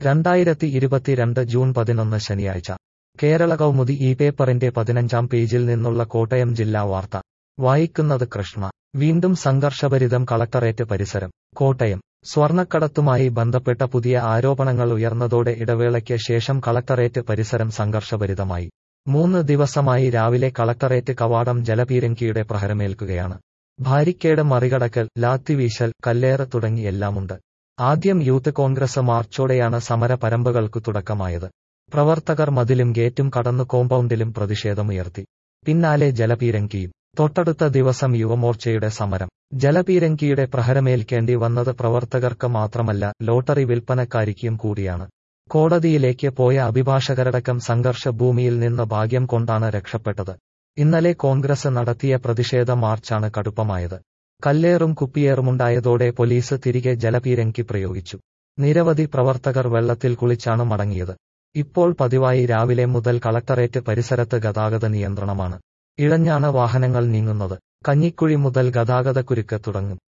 2022 June 11 ശനിയാഴ്ച കേരള കൗമുദി ഈ പേപ്പറിന്റെ 15-ാം പേജിൽ നിന്നുള്ള കോട്ടയം ജില്ലാ വാർത്ത വായിക്കുന്നത് കൃഷ്ണ. വീണ്ടും സംഘർഷഭരിതം കളക്ടറേറ്റ് പരിസരം. കോട്ടയം. സ്വർണ്ണക്കടത്തുമായി ബന്ധപ്പെട്ട പുതിയ ആരോപണങ്ങൾ ഉയർന്നതോടെ ഇടവേളയ്ക്ക് ശേഷം കളക്ടറേറ്റ് പരിസരം സംഘർഷഭരിതമായി. 3 ദിവസമായി രാവിലെ കളക്ടറേറ്റ് കവാടം ജലപീരങ്കിയുടെ പ്രഹരമേൽക്കുകയാണ്. ബാരിക്കേഡ് മറികടക്കൽ, ലാത്തിവീശൽ, കല്ലേറ് തുടങ്ങി എല്ലാമുണ്ട്. ആദ്യം യൂത്ത് കോൺഗ്രസ് മാർച്ചോടെയാണ് സമര പരമ്പരകൾക്കു തുടക്കമായത്. പ്രവർത്തകർ മതിലും ഗേറ്റും കടന്നു കോമ്പൗണ്ടിലും പ്രതിഷേധമുയർത്തി. പിന്നാലെ ജലപീരങ്കിയും. തൊട്ടടുത്ത ദിവസം യുവമോർച്ചയുടെ സമരം. ജലപീരങ്കിയുടെ പ്രഹരമേൽക്കേണ്ടി വന്നത് പ്രവർത്തകർക്ക് മാത്രമല്ല, ലോട്ടറി വിൽപ്പനക്കാരിക്കും കൂടിയാണ്. കോടതിയിലേക്ക് പോയ അഭിഭാഷകരടക്കം സംഘർഷ ഭൂമിയിൽ നിന്ന് ഭാഗ്യം കൊണ്ടാണ് രക്ഷപ്പെട്ടത്. ഇന്നലെ കോൺഗ്രസ് നടത്തിയ പ്രതിഷേധ മാർച്ചാണ് കടുപ്പമായത്. കല്ലേറും കുപ്പിയേറുമുണ്ടായതോടെ പോലീസ് തിരികെ ജലപീരങ്കി പ്രയോഗിച്ചു. നിരവധി പ്രവർത്തകർ വെള്ളത്തിൽ കുളിച്ചാണ് മടങ്ങിയത്. ഇപ്പോൾ പതിവായി രാവിലെ മുതൽ കളക്ടറേറ്റ് പരിസരത്ത് ഗതാഗത നിയന്ത്രണമാണ്. ഇഴഞ്ഞാണ് വാഹനങ്ങൾ നീങ്ങുന്നത്. കഞ്ഞിക്കുഴി മുതൽ ഗതാഗതക്കുരുക്ക് തുടങ്ങും.